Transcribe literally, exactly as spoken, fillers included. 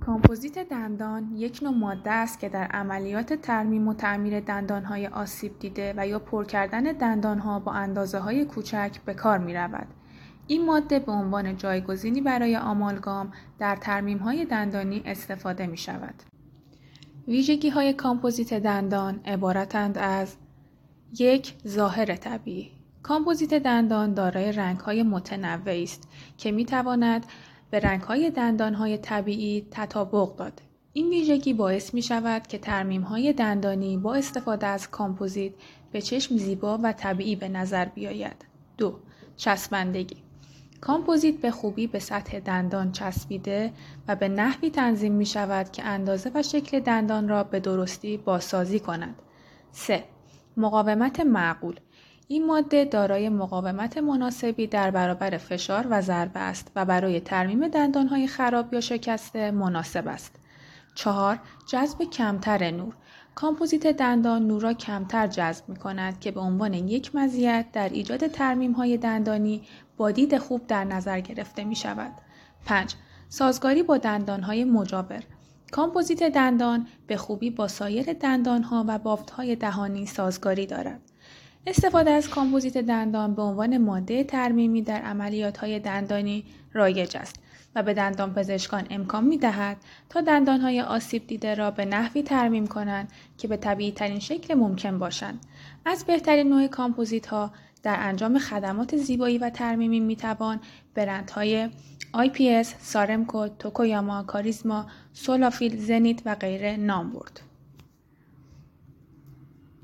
کامپوزیت دندان یک نوع ماده است که در عملیات ترمیم و تعمیر دندانهای آسیب دیده و یا پر کردن دندانها با اندازه‌های کوچک به کار می‌رود. این ماده به عنوان جایگزینی برای آمالگام در ترمیم‌های دندانی استفاده می‌شود. ویژگی‌های کامپوزیت دندان عبارتند از یک ظاهر طبیعی. کامپوزیت دندان دارای رنگ‌های متنوعی است که می‌تواند به رنگ‌های دندان‌های طبیعی تطابق داد. این ویژگی باعث می‌شود که ترمیم‌های دندانی با استفاده از کامپوزیت به چشم زیبا و طبیعی به نظر بیاید. دو. چسبندگی. کامپوزیت به خوبی به سطح دندان چسبیده و به نحوی تنظیم می‌شود که اندازه و شکل دندان را به درستی بازسازی کند. سه. مقاومت معقول. این ماده دارای مقاومت مناسبی در برابر فشار و ضربه است و برای ترمیم دندانهای خراب یا شکسته مناسب است. چهار. جذب کمتر نور. کامپوزیت دندان نور را کمتر جذب می کند که به عنوان یک مزیت در ایجاد ترمیم‌های دندانی با دید خوب در نظر گرفته می شود. پنج. سازگاری با دندانهای مجاور. کامپوزیت دندان به خوبی با سایر دندانها و بافت‌های دهانی سازگاری دارد. استفاده از کامپوزیت دندان به عنوان ماده ترمیمی در عملیات‌های دندانی رایج است و به دندانپزشکان امکان می‌دهد تا دندان‌های آسیب دیده را به نحوی ترمیم کنند که به طبیعی‌ترین شکل ممکن باشند. از بهترین نوع کامپوزیت‌ها در انجام خدمات زیبایی و ترمیمی می‌توان برندهای آی پی اس، سارمکو، توکویاما، کاریزما، سولافیل، زنیت و غیره نام برد.